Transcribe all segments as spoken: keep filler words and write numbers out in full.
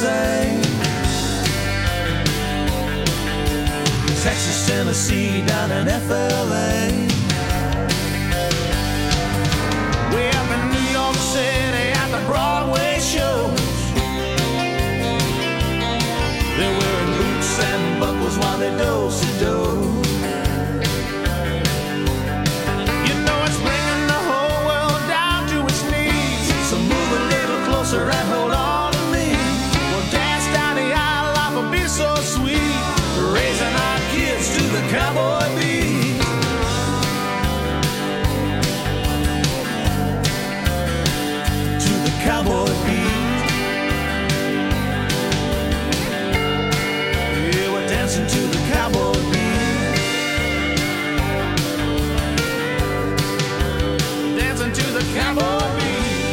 same. Texas, Tennessee, down in F L A. Way up in New York City at the Broadway shows. They're wearing boots and buckles while they do-si-do. You know it's bringing the whole world down to its knees. So move a little closer and hold on to me. We'll dance down the aisle, life will be so sweet. Raising our kids to the cowboy beat. To the cowboy beat. Yeah, we're dancing to the cowboy beat. Dancing to the cowboy beat.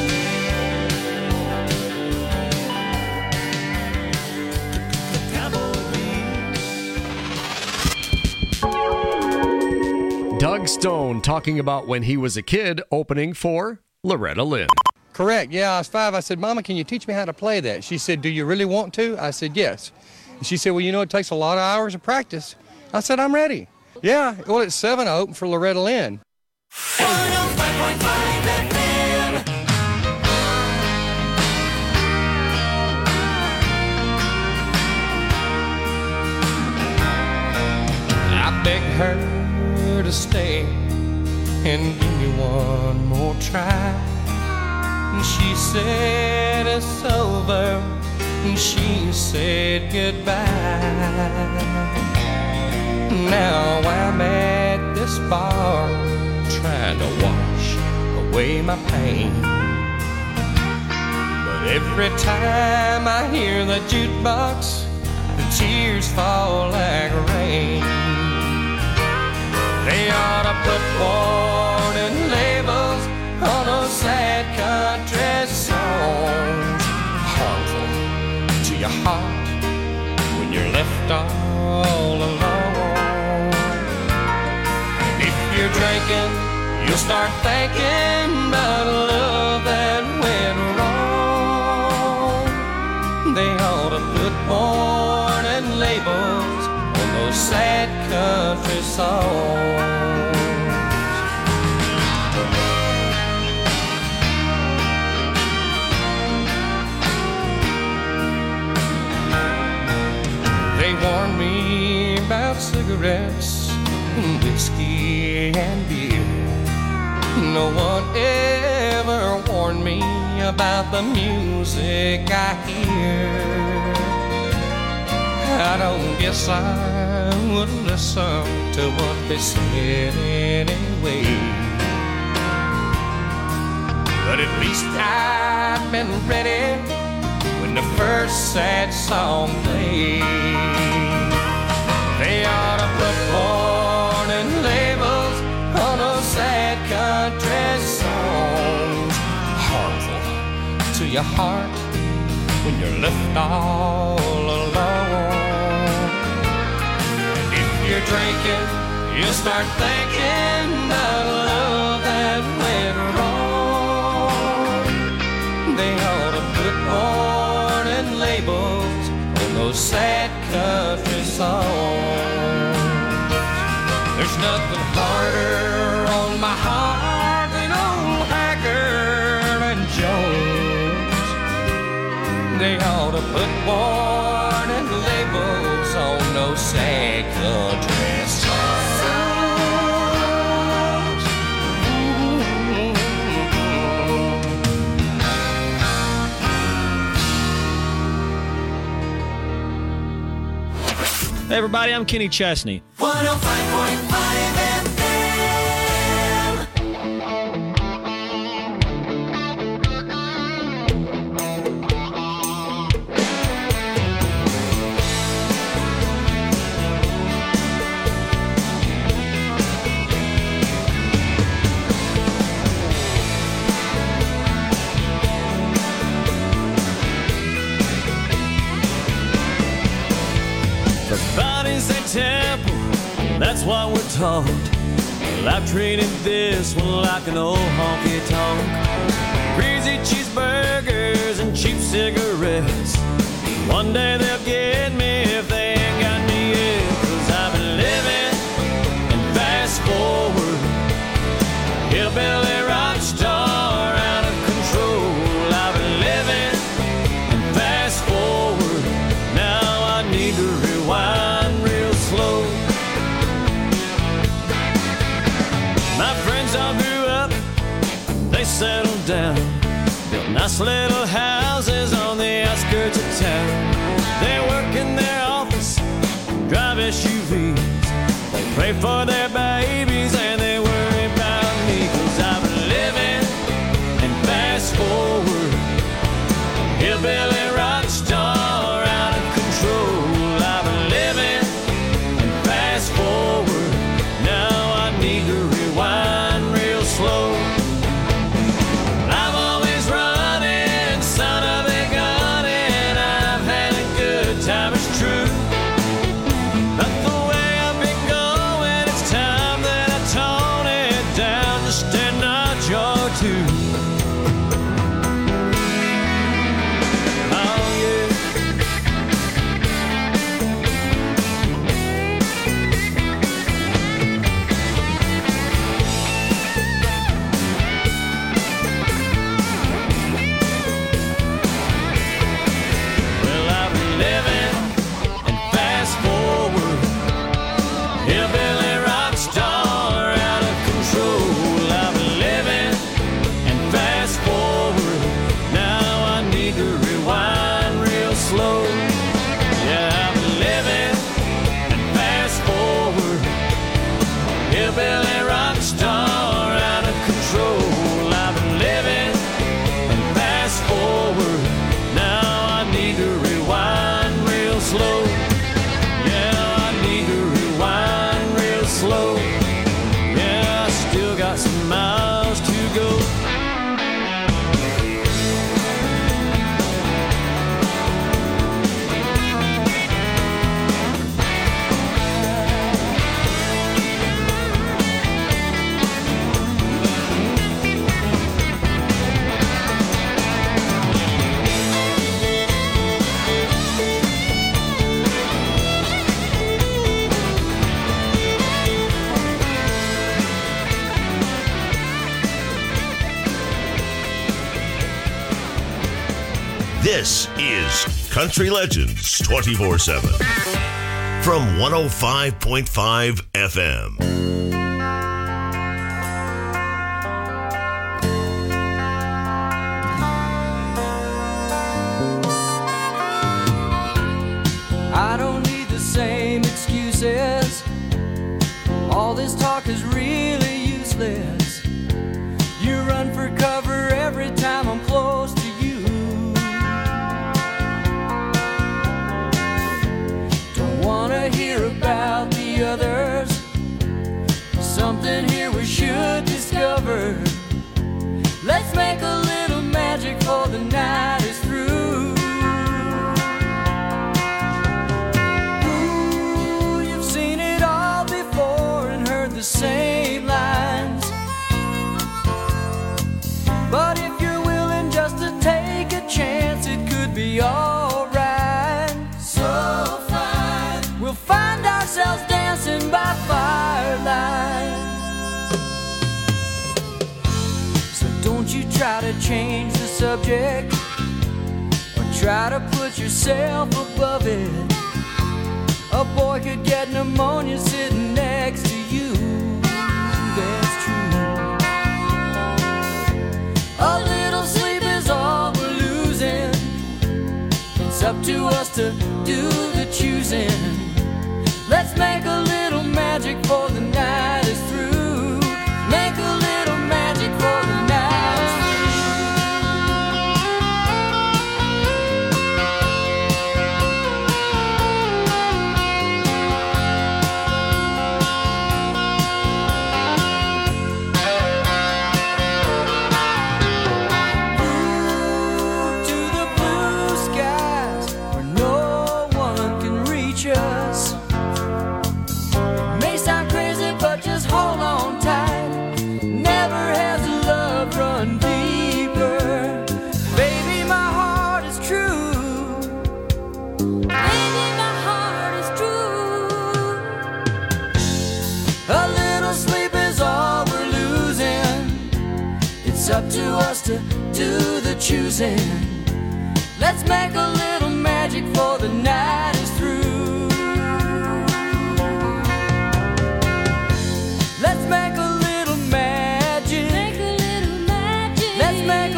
Doug Stone talking about when he was a kid opening for Loretta Lynn. Correct. Yeah, I was five. I said, Mama, can you teach me how to play that? She said, do you really want to? I said, yes. And she said, well, you know, it takes a lot of hours of practice. I said, I'm ready. Yeah, well, at seven, I opened for Loretta Lynn. one oh five point five F M. I begged her to stay and give me one more try. And she said it's over, and she said goodbye. Now I'm at this bar trying to wash away my pain. But every time I hear the jukebox, the tears fall like rain. They ought to put warning labels on those sad country songs, harmful to your heart when you're left all alone. If you're drinking, you'll start thinking about love that went wrong. They ought to put warning labels on those sad country songs. They warned me about cigarettes, whiskey and beer. No one ever warned me about the music I hear. I don't guess I would listen to what they said anyway. But at least I've been ready when the first sad song played. They ought to put warning labels on those sad country songs, harmful to your heart when you're left all alone. If you're drinking, you'll start thinking about love that went wrong. They ought to put warning labels on those sad country songs. There's nothing harder on my heart than old Haggard and Jones. They ought to put warning labels on those sad country songs. Hey everybody, I'm Kenny Chesney. one oh five point five F The body's a temple, that's what we're taught. Well, I've treated this one like an old honky-tonk. Greasy cheeseburgers and cheap cigarettes. down, built nice little houses on the outskirts of town. They work in their office, drive S U Vs. They pray for their babies and they worry about me. Cause I've been living and fast forward, hillbilly rock star out of control. I've been living and fast forward, now I need to rewind real slow. I'm always running, son of a gun, and I've had a good time, it's true. But the way I've been going, it's time that I tone it down just a notch or two. Oh yeah. Well, I've been living and fast forward, hillbilly rock star out of control. I've been living and fast forward, now I need to rewind real slow. Yeah, I've been living and fast forward, hillbilly rock star out of control. I've been living and fast forward, now I need to rewind real slow. Yeah, I need to rewind real slow. Yeah, I still got some miles to go. This is Country Legends twenty-four seven from one oh five point five F M. I don't need the same excuses. All this talk is really useless. You run for cover every time I'm close to you. Don't wanna hear about the others. Something here we should discover. Let's make a little magic before the night is through. Ooh, you've seen it all before and heard the same lines. But if you're willing just to take a chance, it could be alright. So fine, we'll find ourselves dancing by firelight. So don't you try to change the subject or try to put yourself above it. A boy could get pneumonia sitting next to you. That's true. A little sleep is all we're losing. It's up to us to do the choosing. Let's make a little magic before the night is through. Make a little magic before the night is up to us to do the choosing. Let's make a little magic before the night is through. Let's make a little magic. Make a little magic. Let's make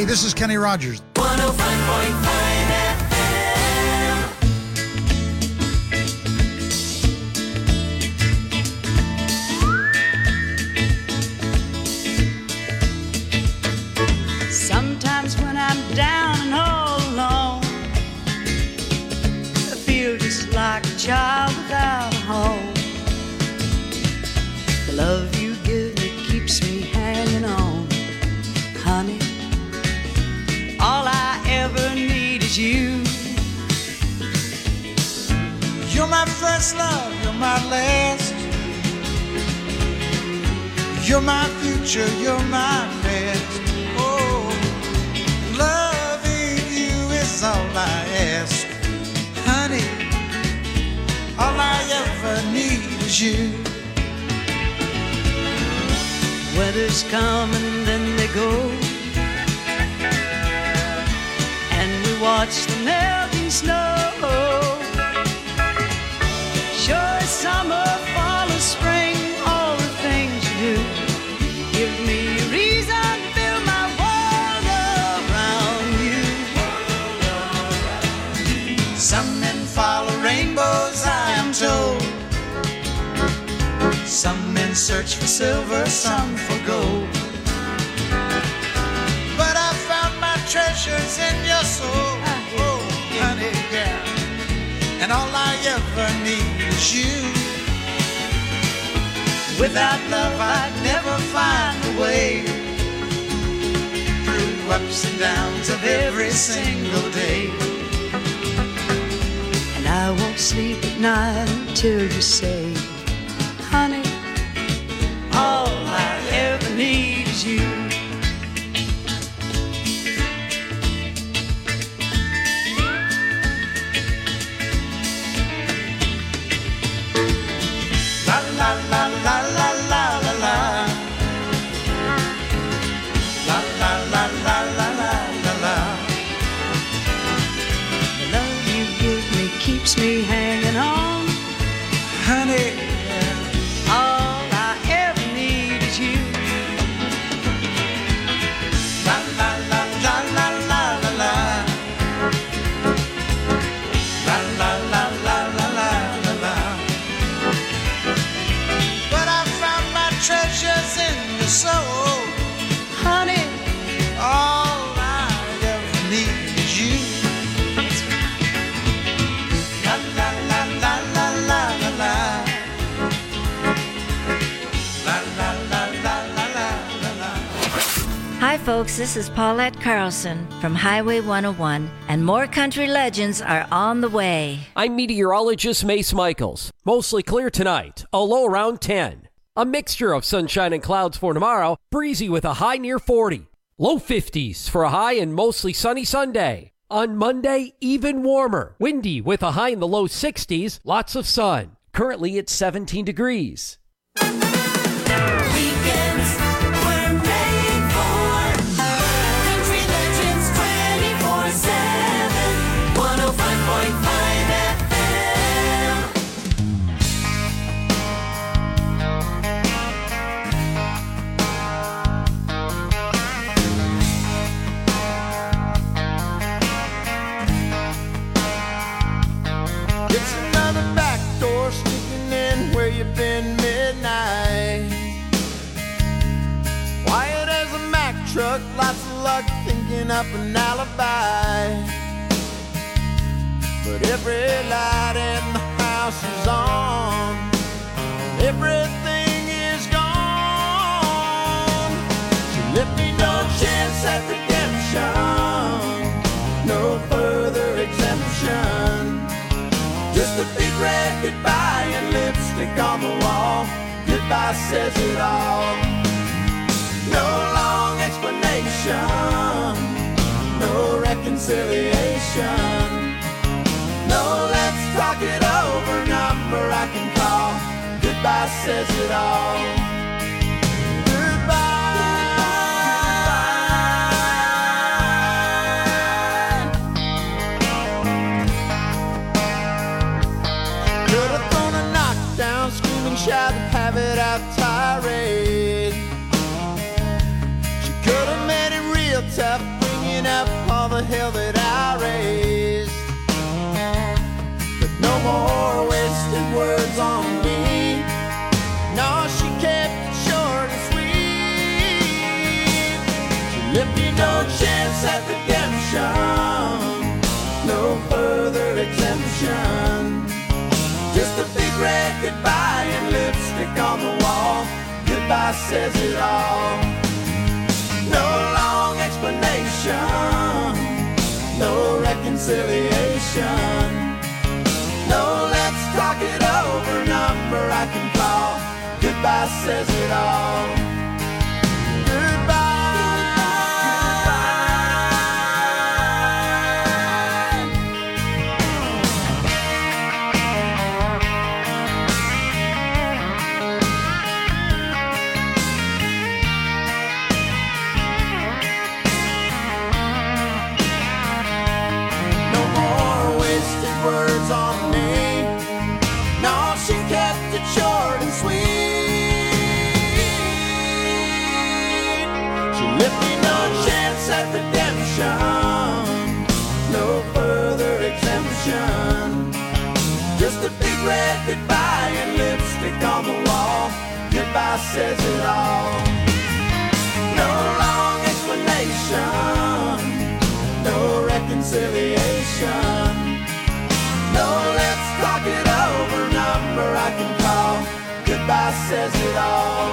Hey, this is Kenny Rogers. one oh five point five F M. Sometimes when I'm down and all alone, I feel just like a child without a home. The love you give me keeps me hanging on, honey. All I ever need is you. You're my first love, you're my last. You're my future, you're my past. Oh, loving you is all I ask, honey. All I ever need is you. Weathers come and then they go, and we watch the melting snow. Sure, summer, fall, or spring, all the things you do give me a reason to build my world around you. Some men follow rainbows, I am told. Some men search for silver, some for gold. But I found my treasures in your soul, oh, honey, yeah. And all I ever need is you. Without love, I'd never find a way through ups and downs of every single day. And I won't sleep at night until you say, honey, all I ever need is you. La la la la la la la la. La la la la la la la la. The love you give me keeps me hanging on, Honey, all I ever need is you. la la la la la la la la. La la la la la la la la. But I found my treasures in your soul, Honey, all I ever need is you. La la la la la la la la. La la la la la la la la. Hi, folks. This is Paulette Carlson from Highway one oh one, and more country legends are on the way. I'm meteorologist Mace Michaels. Mostly clear tonight, a low around ten. A mixture of sunshine and clouds for tomorrow, breezy with a high near forty. Low fifties for a high and mostly sunny Sunday. On Monday, even warmer, windy with a high in the low sixties, lots of sun. Currently it's seventeen degrees. Weekends were made for Country Legends twenty-four seven, one oh five point five F M. It's another back door sneaking in where you've been midnight. Quiet as a Mack truck, lots of luck thinking up an alibi. But every light in the house is on, everything is gone. So let me no chance at redemption, no further exemption. Just a big red goodbye and lipstick on the wall. Goodbye says it all. No long explanation, no reconciliation. No, let's talk it over, number I can call. Goodbye says it all. Shout and have it out tirade. She could have made it real tough, bring redemption. Just a big red goodbye and lipstick on the wall. Goodbye says it all. No long explanation, no reconciliation. No, let's talk it over, number I can call. Goodbye says it all. Short and sweet. She left me no chance at redemption, no further exemption. Just a big red goodbye and lipstick on the wall. Goodbye says it all. No long explanation, no reconciliation. No, let's talk it over, number I can call. Goodbye says it all.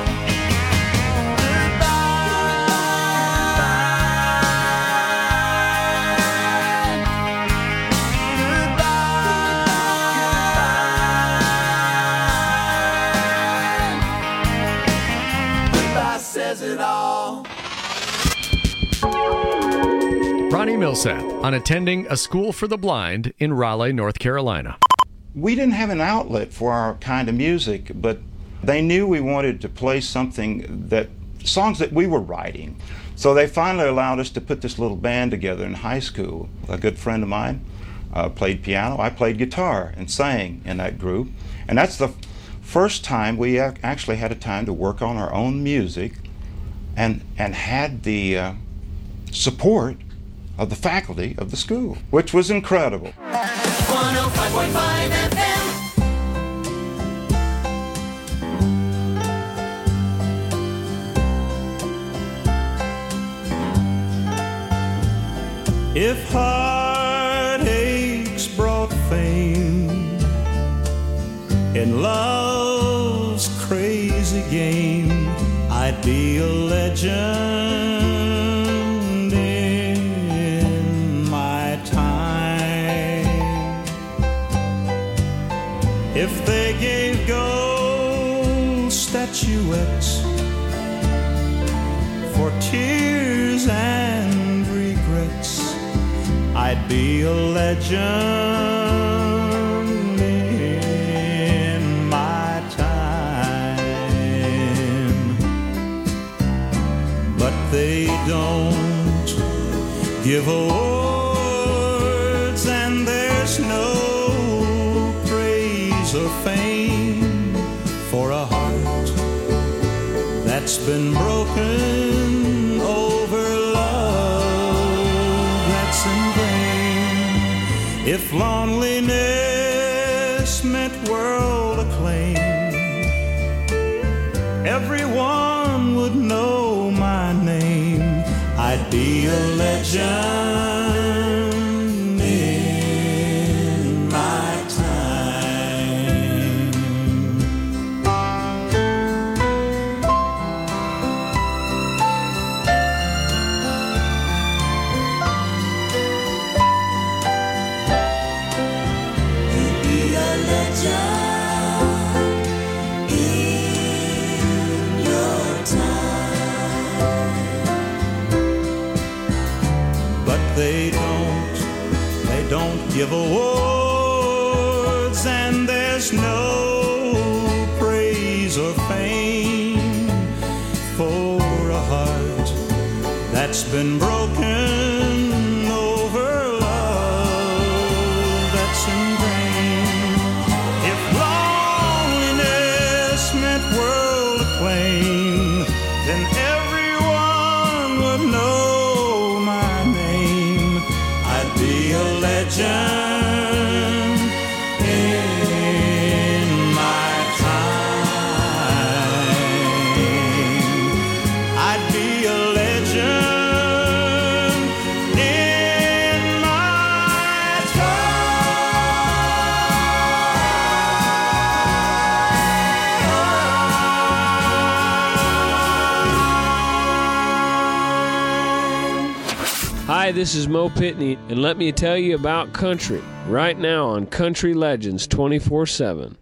Ronnie Millsap on attending a school for the blind in Raleigh, North Carolina. We didn't have an outlet for our kind of music, but they knew we wanted to play something that, songs that we were writing. So they finally allowed us to put this little band together in high school. A good friend of mine uh, played piano. I played guitar and sang in that group. And that's the first time we ac- actually had a time to work on our own music and, and had the uh, support of the faculty of the school, which was incredible. one oh five point five F M. If heartaches brought fame in love's crazy game, I'd be a legend. If they gave gold statuettes for tears and regrets, I'd be a legend in my time. But they don't give awards, and there's no or fame for a heart that's been broken over love that's in vain. If loneliness meant world acclaim, everyone would know my name. I'd be a legend. They don't, they don't give awards, and there's no praise or fame for a heart that's been broken over love that's in vain. If loneliness meant world acclaim, then everyone would know legend in my time. I'd be a legend Hi, this is Mo Pitney, and let me tell you about country right now on Country Legends twenty-four seven.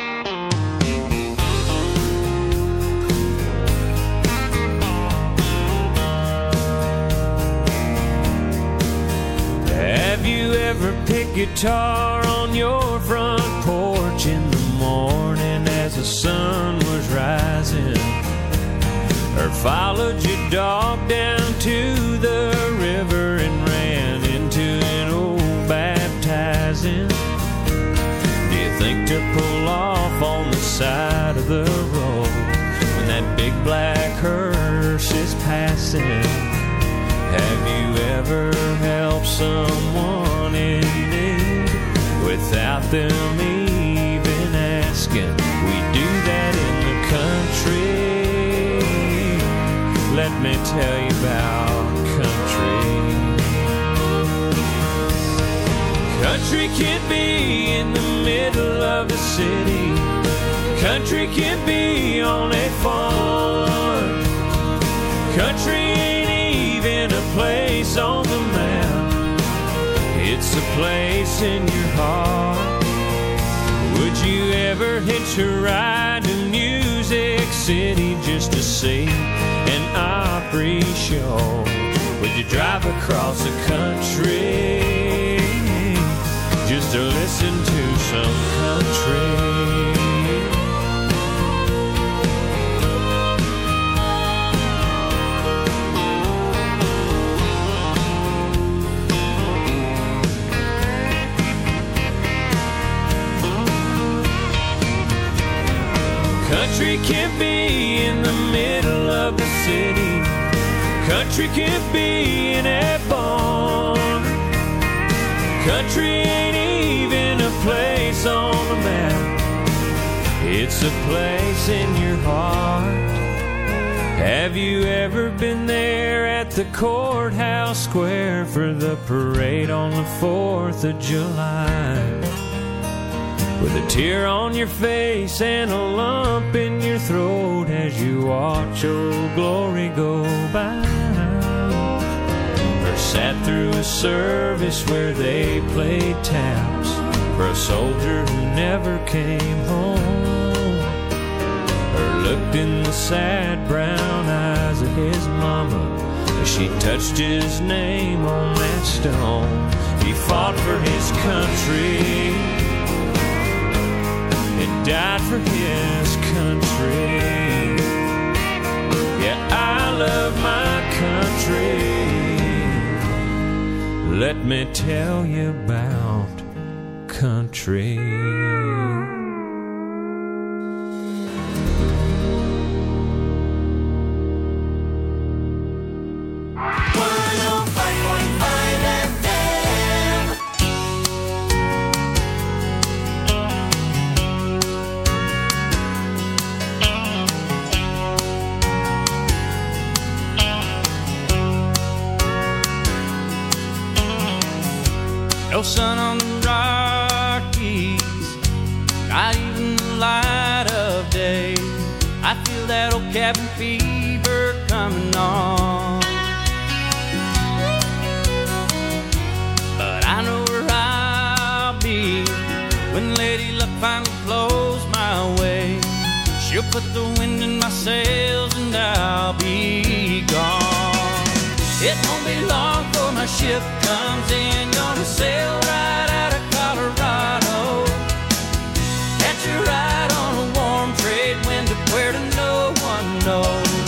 Have you ever picked guitar on your front porch in the morning as the sun was rising? Or followed your dog down to the river and ran into an old baptizing? Do you think to pull off on the side of the road when that big black hearse is passing? Have you ever helped someone in need without them even asking? We do that in the country. Let me tell you about country. Country can be in the middle of the city. Country can be on a farm. Country ain't even a place on the map. It's a place in your heart. Would you ever hitch a ride to Music City just to see an Opry show? Would you drive across the country just to listen to some country? Country can be in the middle of the city. Country can be in a barn. Country ain't even a place on the map. It's a place in your heart. Have you ever been there at the courthouse square for the parade on the fourth of July? With a tear on your face and a lump in your throat as you watch Old Glory go by. Or sat through a service where they played taps for a soldier who never came home. Or looked in the sad brown eyes of his mama as she touched his name on that stone. He fought for his country and died for his country. Yeah, I love my country. Let me tell you about country. No sun on the Rockies, not even the light of day. I feel that old cabin fever coming on. But I know where I'll be when Lady Luck finally blows my way. She'll put the wind in my sails and I'll be gone. It won't be long before my ship comes in, gonna sail right out of Colorado. Catch a ride on a warm trade wind to where to no one knows.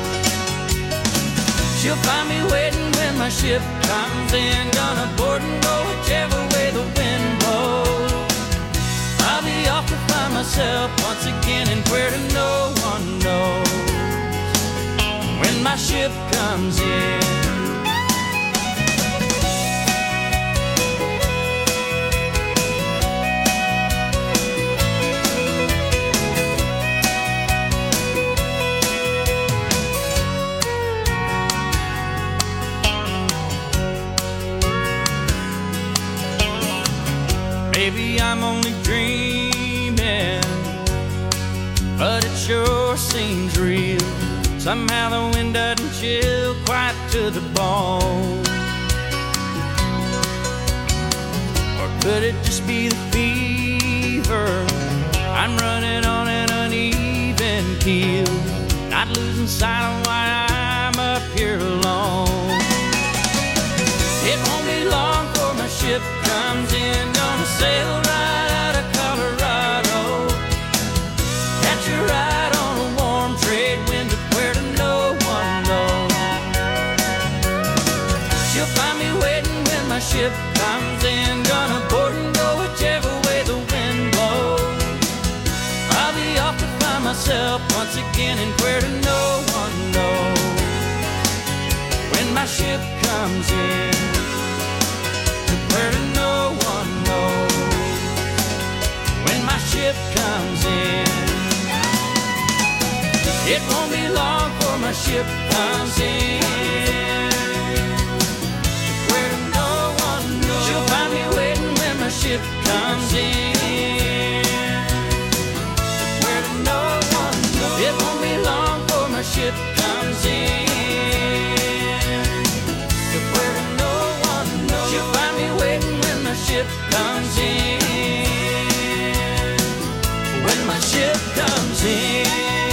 She'll find me waiting when my ship comes in, gonna board and go whichever way the wind blows. I'll be off to find myself once again and where to no one knows when my ship comes in. Maybe I'm only dreaming, but it sure seems real. Somehow the wind doesn't chill quite to the bone. Could it just be the fever? I'm running on an uneven keel, not losing sight of why I'm up here alone. It won't be long before my ship comes in, gonna sail right out of Colorado, catch a ride on a warm trade wind to where to no one knows. She'll find me waiting when my ship comes in, gonna board and go whichever way the wind blows. I'll be off to find myself once again and where to no one knows. When my ship comes in, to where to no one knows. When my ship comes in, it won't be long before my ship comes in. To where to no one knows. She'll find me waiting when my ship comes in. To where to no one knows. It won't be long before my ship comes in. To where to no one knows. She'll find me waiting when my ship comes in. When my ship comes in.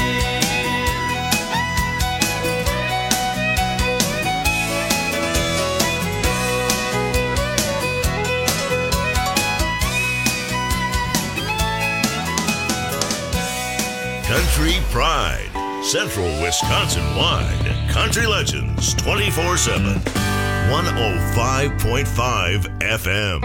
Country Pride, Central Wisconsin wide. Country Legends twenty-four seven. one oh five point five F M.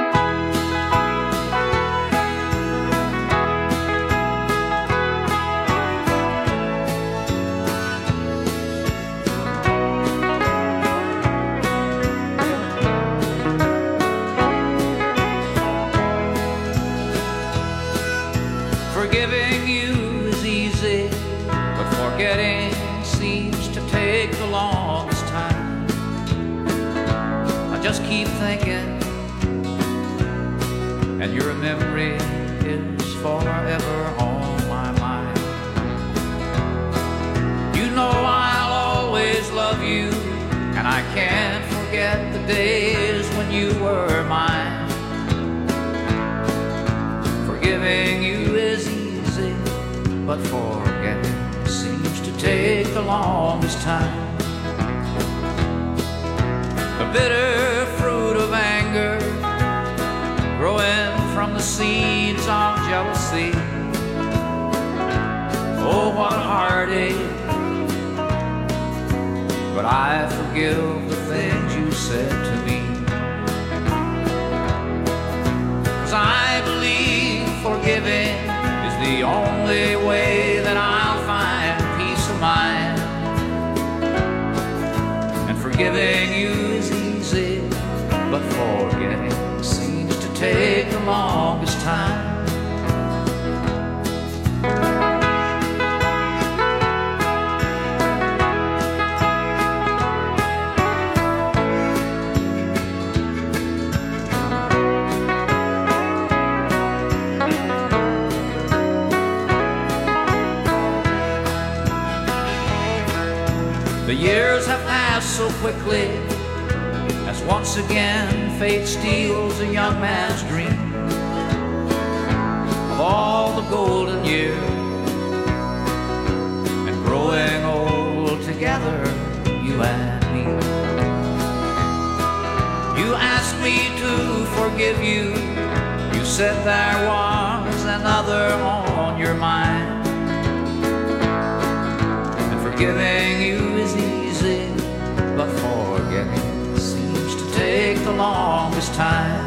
Forgiving you is easy, but forgetting seems to take the longest time. I just keep thinking, and your memory is forever on my mind. You know I'll always love you, and I can't forget the days when you were mine. Forgiving you is easy, but forgetting seems to take the longest time. The bitter fruit of anger growing from the seeds of jealousy. Oh, what a heartache. But I forgive the things you said to me. 'Cause I believe forgiving is the only way that I'll find peace of mind. And forgiving you is easy, but forgetting seems to take the longest time. The years have passed so quickly as once again fate steals a young man's dream of all the golden years and growing old together, you and me. You asked me to forgive you. You said there was another on your mind. Forgiving you is easy, but forgetting seems to take the longest time.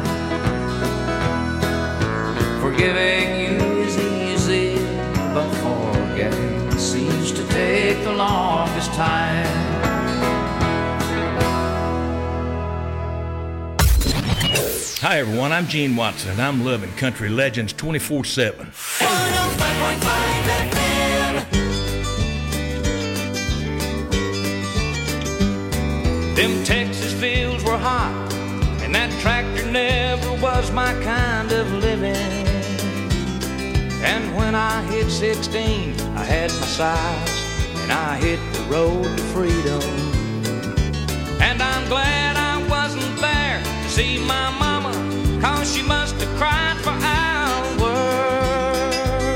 Forgiving you is easy, but forgetting seems to take the longest time. Hi everyone, I'm Gene Watson and I'm loving Country Legends twenty-four seven. Them Texas fields were hot, and that tractor never was my kind of living. And when I hit sixteen, I had my size, and I hit the road to freedom. And I'm glad I wasn't there to see my mama 'cause she must have cried for hours.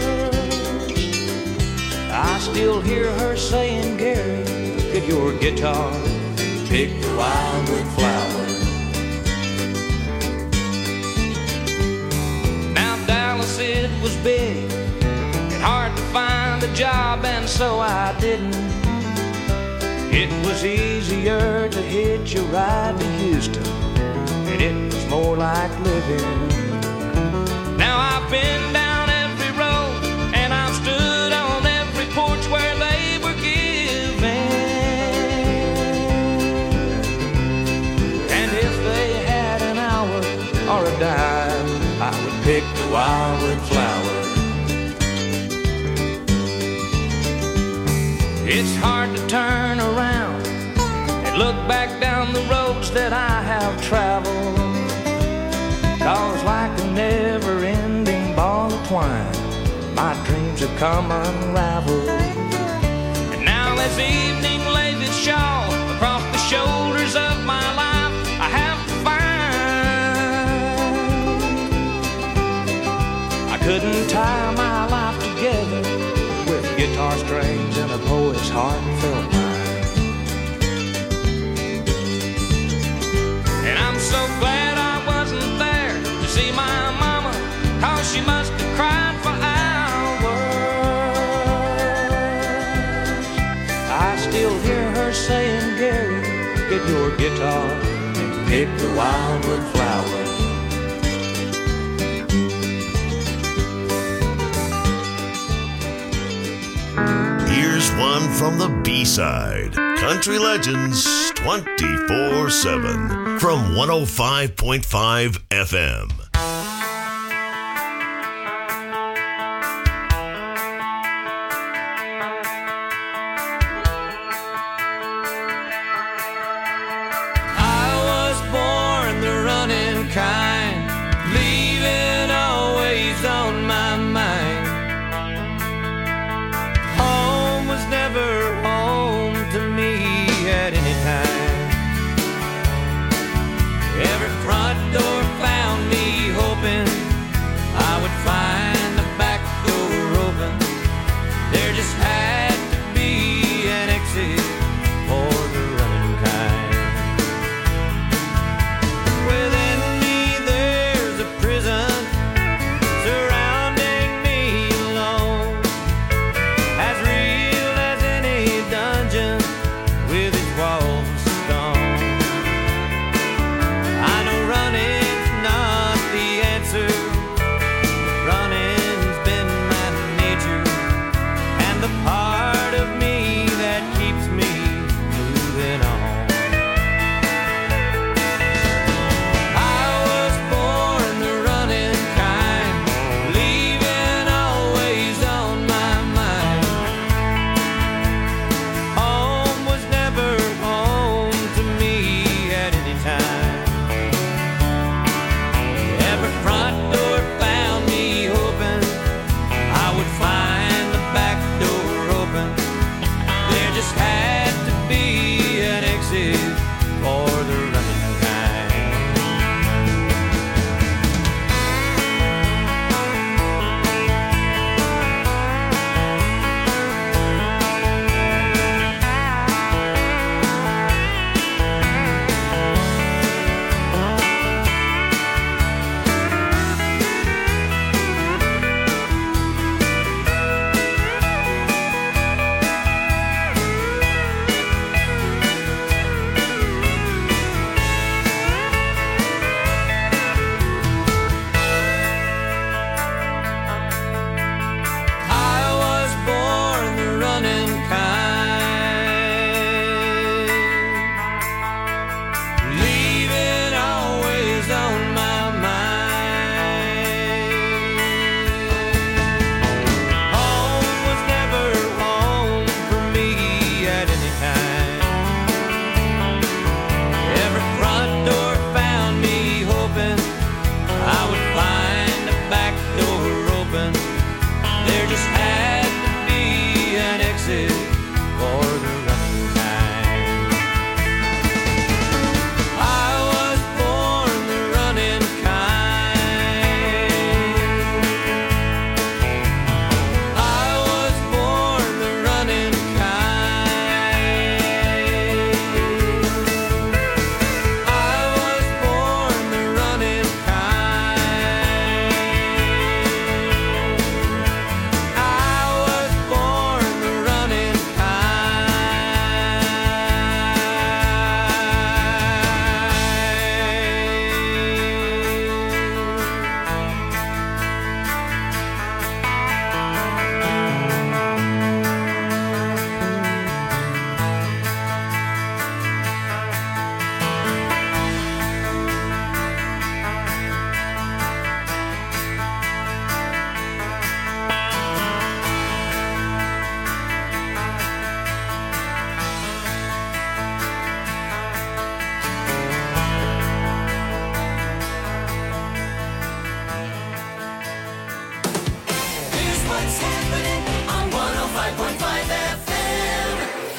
I still hear her saying, Gary, get your guitar, pick the wildwood flower. Now Dallas, it was big and hard to find a job, and so I didn't. It was easier to hitch a ride to Houston, and it was more like living. Now I've been down every road, and I've stood on every porch where they were giving. And if they had an hour or a dime, I would pick the wildwood flower. It's hard to turn around and look back down the roads that I have traveled, 'cause like a never-ending ball of twine, my dreams have come unraveled. And now as evening lays its shawl across the shoulders of my life, I have to find I couldn't tie my life together with guitar strings and a poet's heartfelt mind. And I'm so glad I wasn't there to see my mama, 'cause she must have cried for hours. I still hear her saying, Gary, get your guitar and pick the wildwood flower. Here's one from the B-side. Country Legends twenty-four seven from one oh five point five F M. I was born the running kind, leaving always on my mind. Home was never home to me at any time. Every front door found me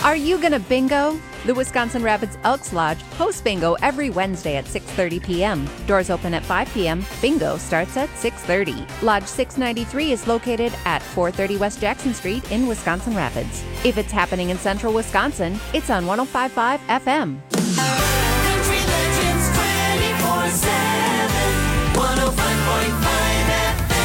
Are you gonna bingo? The Wisconsin Rapids Elks Lodge hosts bingo every Wednesday at six thirty p.m. Doors open at five p.m. Bingo starts at six thirty. Lodge six ninety-three is located at four thirty West Jackson Street in Wisconsin Rapids. If it's happening in central Wisconsin, it's on one oh five point five F M. Country Legends twenty-four seven, one oh five point five F M.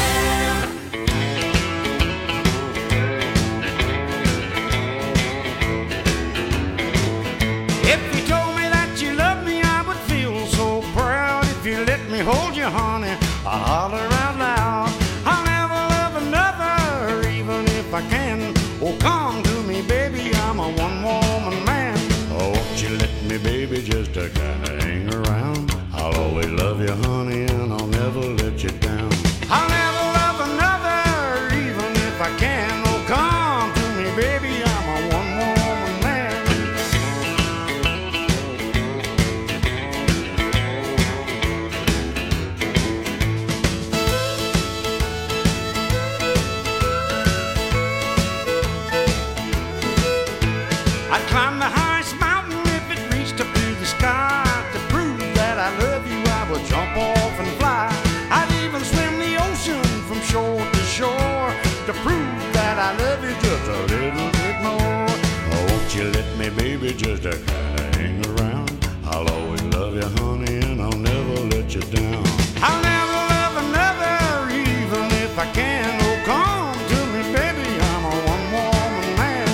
If you told me that you loved me, I would feel so proud. If you let me hold you, honey, I'll holler out loud. I'll never love another, even if I can. Oh, come to me, baby, I'm a one-woman man. Oh, won't you let me, baby, just to kind of hang around? I'll always love you, honey, and I'll never let you down. I'll never love another, even if I can. Oh, come to me, baby, I'm a one-woman man. I'd climb the highest mountain if it reached up to the sky. To prove that I love you, I would jump off and fly. I'd even swim the ocean from shore to shore to prove that I love you just a little bit more. Oh, won't you let me, baby, just to kind of hang around? I'll always love you, honey, and I'll never let you down. I'll never love another, even if I can. Oh, come to me, baby, I'm a one-woman man.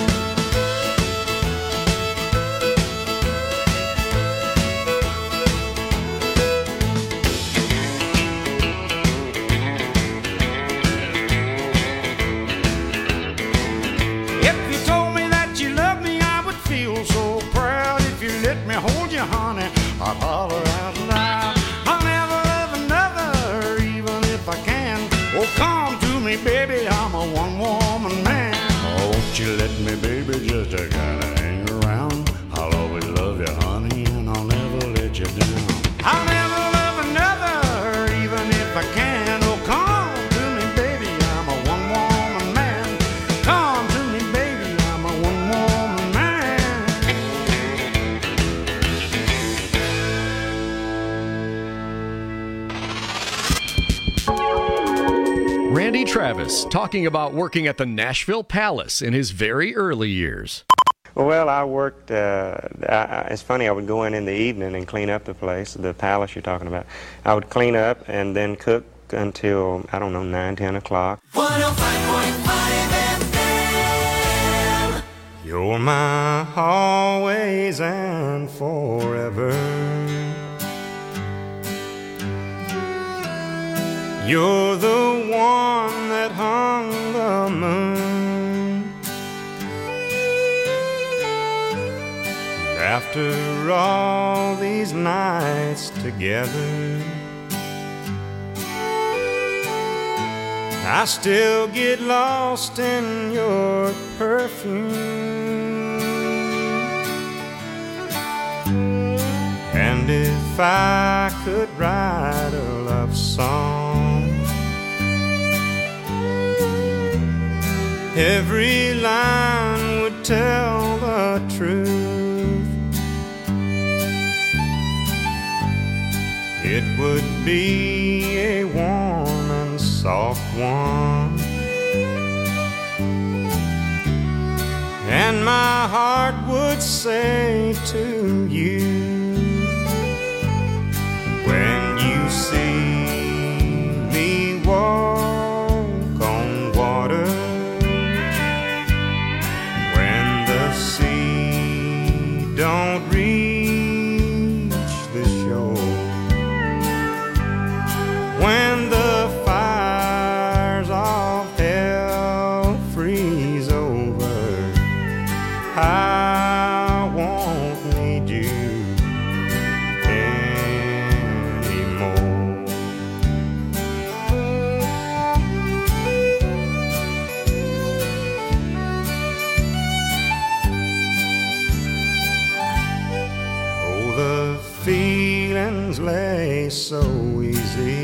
If you told me that you loved me, I would feel so proud. If you let me hold you, honey, I'd holler out loud. I'll never love another, even if I can. Oh, come to me, baby, I'm a one-woman man. Oh, won't you let me, baby, just to kind of hang around? I'll always love you, honey, and I'll never let you down. I'll never love another, even if I can. Oh, come to me, baby, I'm a one-woman man. Come to me, baby, I'm a one-woman man. Randy Travis talking about working at the Nashville Palace in his very early years. Well, I worked, uh, I, I, it's funny, I would go in in the evening and clean up the place, the palace you're talking about. I would clean up and then cook until, I don't know, nine, ten o'clock. one oh five point five F M. You're my always and forever. You're the one that hung the moon. After all these nights together, I still get lost in your perfume. And if I could write a love song, every line would tell the truth. It would be a warm and soft one, and my heart would say to you, when you see me walk on water, when the sea don't reach the shore, when the fires of hell freeze over, I won't need you anymore. Oh, the feelings lay so easy,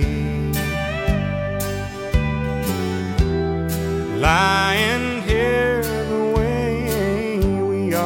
lying here the way we are.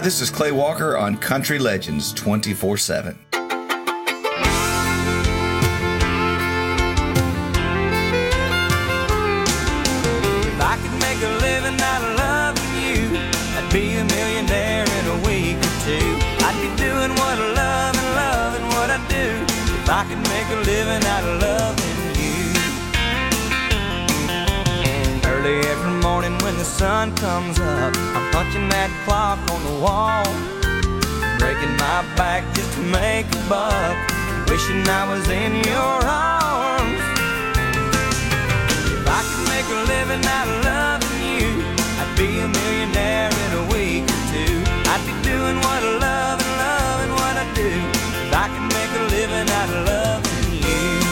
this is Clay Walker on Country Legends twenty-four seven. If I could make a living out of loving you, I'd be a millionaire in a week or two. I'd be doing what I love and loving what I do. If I could make a living out of loving you. Early every morning when the sun comes up, I'm punching that clock on the wall, breaking my back just to make a buck, wishing I was in your arms. If I could make a living out of loving you, I'd be a millionaire in a week or two. I'd be doing what I love and loving what I do. If I could make a living out of loving you.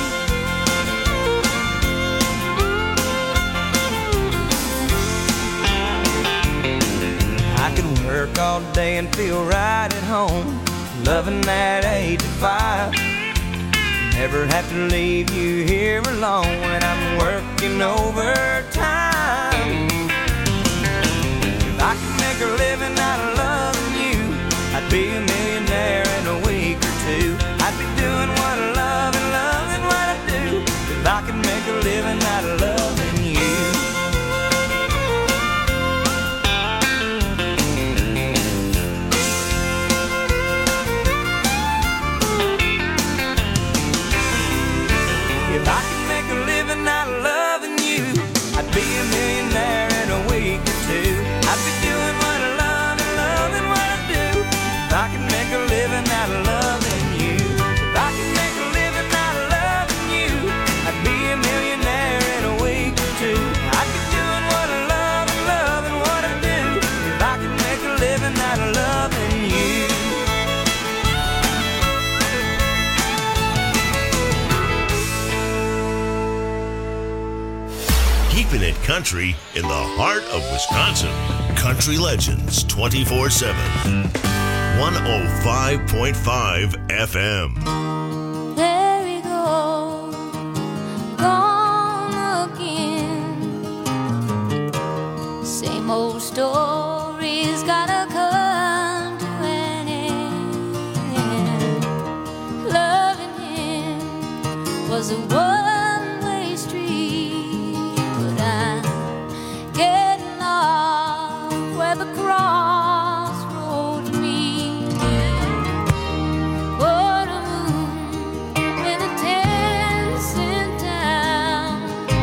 I could work all day and feel right at home, loving that eight to five. Never have to leave you here alone when I'm working overtime. If I could make a living out of loving you, I'd be a millionaire in a week or two. I'd be doing what I love and loving what I do. If I could make a living out of loving you. If I could make a living out of loving you, I'd be a millionaire in a week or two. I'd be doing what I love and loving what I do. If I could make a living out of loving you. If I could make a living out of loving you, I'd be a millionaire in a week or two. I'd be doing what I love and loving what I do. If I could make a living out of loving you. Keeping it country in the heart of Wisconsin. Country Legends twenty-four seven. one oh five point five F M. There we go, gone again. Same old story's gotta come to an end. Loving him was a one-way street, but I'm getting lost where the crossroads meet. What a moon in a ten-cent town.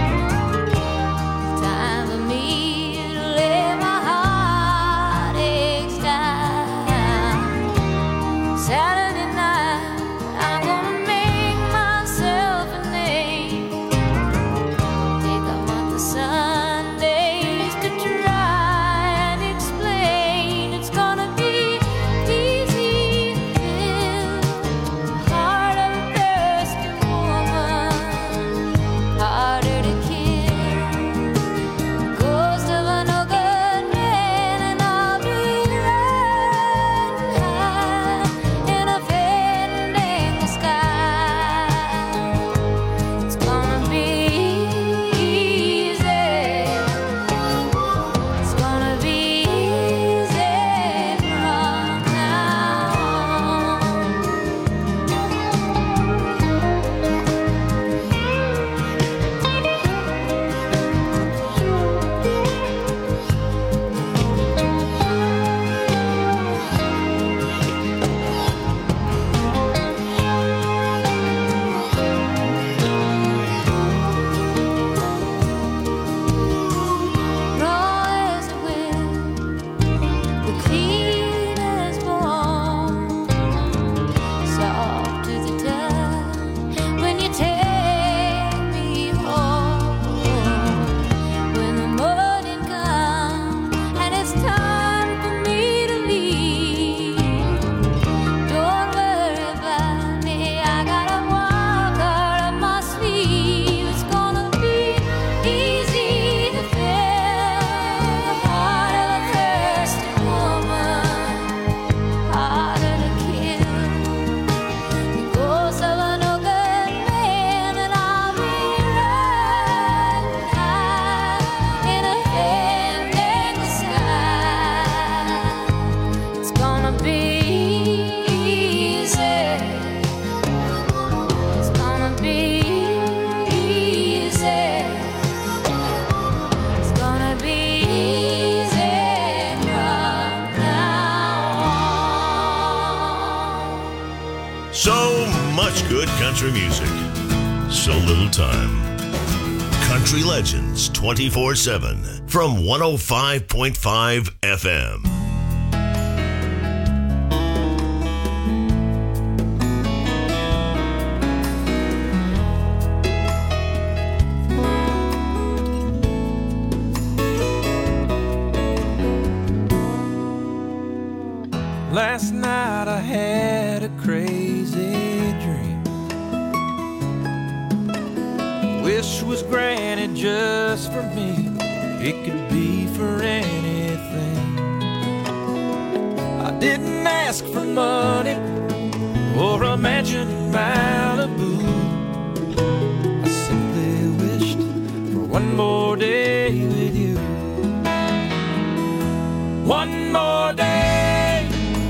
Time for me to lay my heartaches down. Saturday night, I'm gonna make myself a name. Take a month of Sundays to try and explain. It's gonna be easy to fill heart of a thirsty woman, harder to kill. Ghost of a no good man, and I'll be riding high in a So much good country music. So little time. Country Legends twenty-four seven from one oh five point five F M. Last night I had a crazy dream. Wish was granted just for me. It could be for anything. I didn't ask for money or a mansion in Malibu. I simply wished for one more day with you. One more day,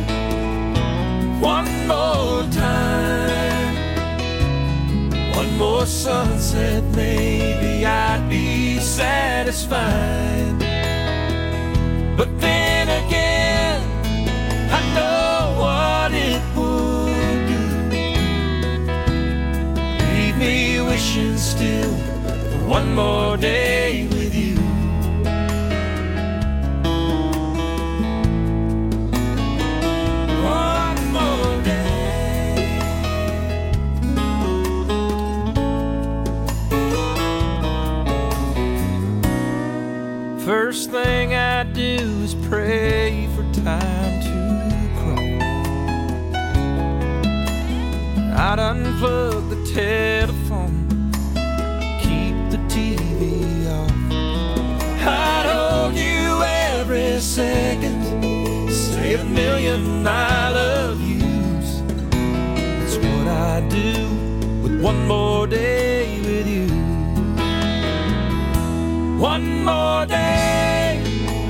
one more time, one more sunset, maybe I'd be satisfied. But then again, I know what it would do. Leave me wishing still for one more day with you. First thing I do is pray for time to crawl. I'd unplug the telephone, keep the T V off. I'd hold you every second, say a million I love yous. That's what I do with one more day with you. One more day,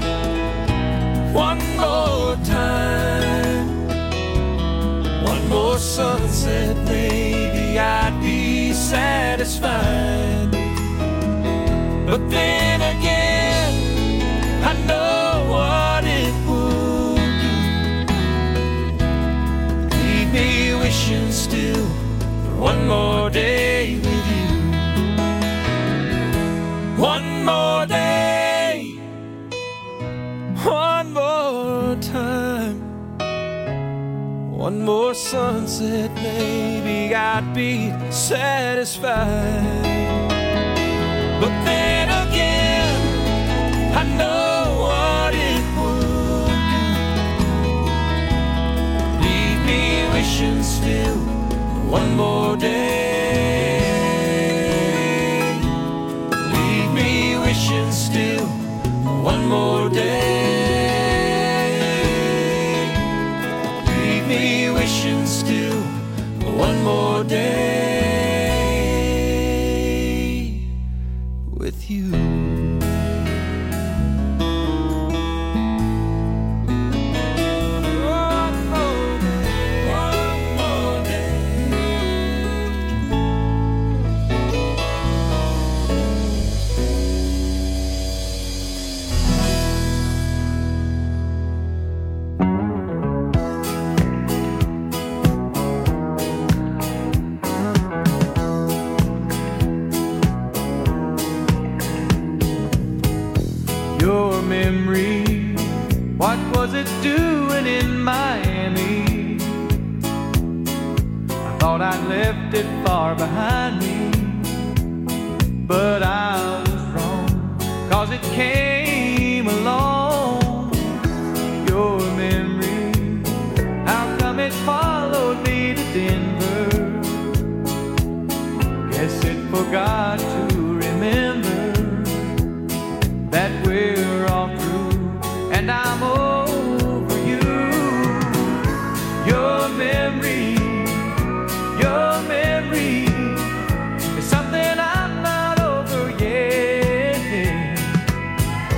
one more time, one more sunset, maybe I'd be satisfied. But then again, I know what it would do. Leave me wishing still for one more day with you. One more day, one more time, one more sunset, maybe I'd be satisfied. But then again, I know what it would do. Leave me wishing still for one more day. Wishing still one more day. Leave me wishing still one more day with you. Your memory, what was it doing in Miami? I thought I'd left it far behind me, but I was wrong, 'cause it came along. Your memory, how come it followed me to Denver? Guess it forgot to remember that we're all through, and I'm over you. Your memory, your memory is something I'm not over yet.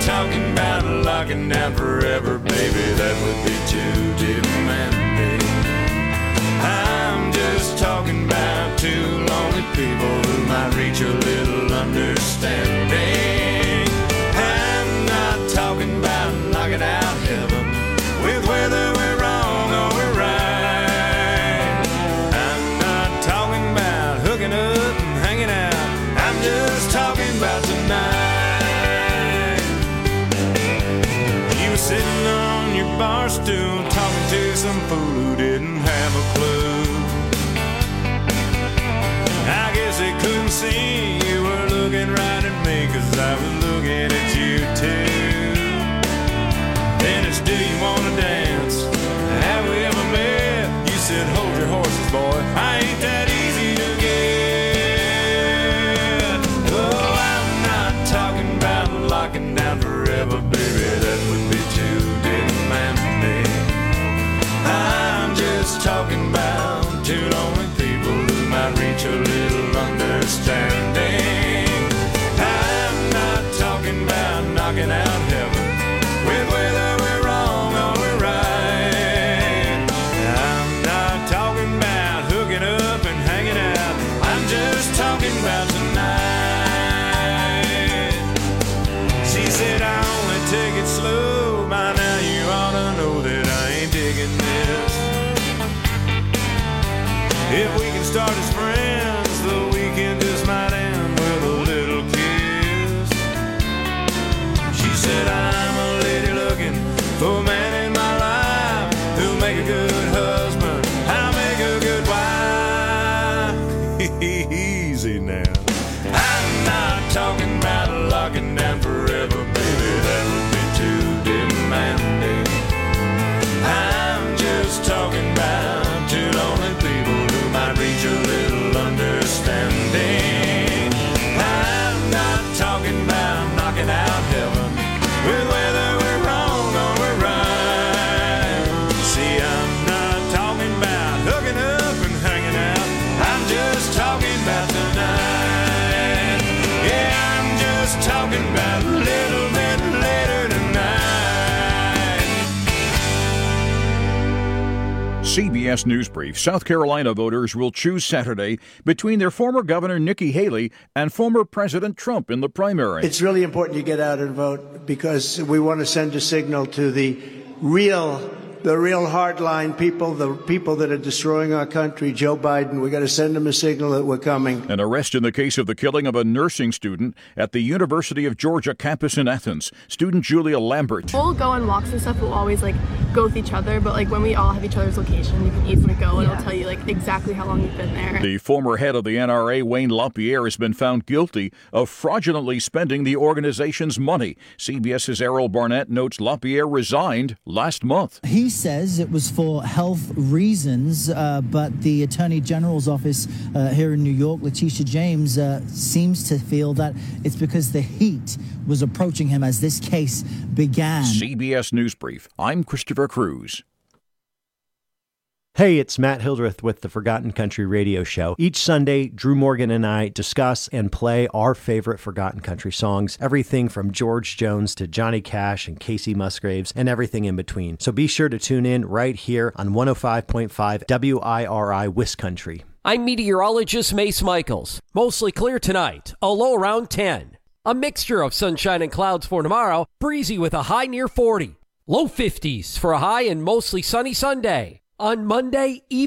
talking about locking down forever, baby, that would be too demanding. I'm just talking about two lonely people who might reach a little understanding. I'm not talking about knocking out heaven with whether we're wrong or we're right. I'm not talking about hooking up and hanging out. I'm just talking about tonight. You were sitting on your bar stool talking to some fool who didn't have a clue. I guess they couldn't see you were looking right at me, 'cause I was looking at you too. Then it's, do you wanna dance? Have we ever met? You said, hold your horses, boy, I ain't that easy to get. Oh, I'm not talking about locking down forever, baby, that would be too demanding. I'm just talking about two lonely people who might reach a little understanding. I'm not talking about knocking out heaven with whether we're wrong or we're right. I'm not talking about hooking up and hanging out. I'm just talking about tonight. She said, I only take it slow. By now you ought to know that I ain't digging this. If we can start as friends, the weekend just might end with a little kiss. She said, I'm a lady looking for a man in my life who'll make a good husband, I'll make a good wife. Easy now. I'm not talking about locking down forever, baby, that would be too demanding. I'm just talking about two lonely people who might reach a little understanding. I'm not talking about knocking out heaven with whether we're wrong or we're right. See, I'm not talking about hooking up and hanging out. I'm just talking about tonight. Yeah, I'm just talking about a little bit later tonight. C B S News Brief. South Carolina voters will choose Saturday between their former governor Nikki Haley and former President Trump in the primary. It's really important you get out and vote because we want to send a signal to the real the real hardline people, the people that are destroying our country, Joe Biden. We got to send them a signal that we're coming. An arrest in the case of the killing of a nursing student at the University of Georgia campus in Athens. Student Julia Lambert. We'll go on walks and stuff. We'll always like go with each other, but like when we all have each other's location, you can easily go and Yeah. it'll tell you like exactly how long you've been there. The former head of the N R A, Wayne LaPierre, has been found guilty of fraudulently spending the organization's money. CBS's Errol Barnett notes LaPierre resigned last month. He says it was for health reasons, uh, but the Attorney General's office uh, here in New York, Letitia James, uh, seems to feel that it's because the heat was approaching him as this case began. C B S News Brief. I'm Christopher Cruz. Hey, it's Matt Hildreth with the Forgotten Country Radio Show. Each Sunday, Drew Morgan and I discuss and play our favorite Forgotten Country songs, everything from George Jones to Johnny Cash and Casey Musgraves and everything in between. So be sure to tune in right here on one oh five point five W I R I Wiscountry. I'm meteorologist Mace Michaels. Mostly clear tonight, a low around ten. A mixture of sunshine and clouds for tomorrow, breezy with a high near forty. Low fifties for a high and mostly sunny Sunday. On Monday, even